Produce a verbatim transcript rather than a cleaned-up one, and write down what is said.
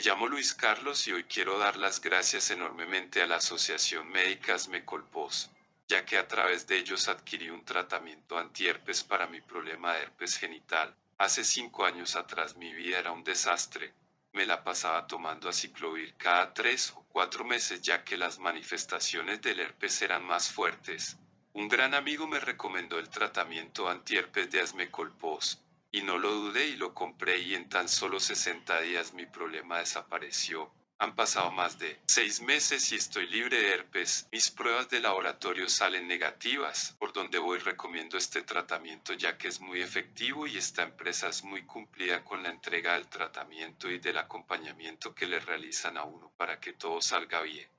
llamo Luis Carlos y hoy quiero dar las gracias enormemente a la Asociación Médica Asmecolpos, ya que a través de ellos adquirí un tratamiento antiherpes para mi problema de herpes genital. Hace cinco años atrás mi vida era un desastre. Me la pasaba tomando aciclovir cada tres o cuatro meses ya que las manifestaciones del herpes eran más fuertes. Un gran amigo me recomendó el tratamiento antiherpes de Asmecolpos, y no lo dudé y lo compré y en tan solo sesenta días mi problema desapareció. Han pasado más de seis meses y estoy libre de herpes. Mis pruebas de laboratorio salen negativas. Por donde voy recomiendo este tratamiento ya que es muy efectivo y esta empresa es muy cumplida con la entrega del tratamiento y del acompañamiento que le realizan a uno para que todo salga bien.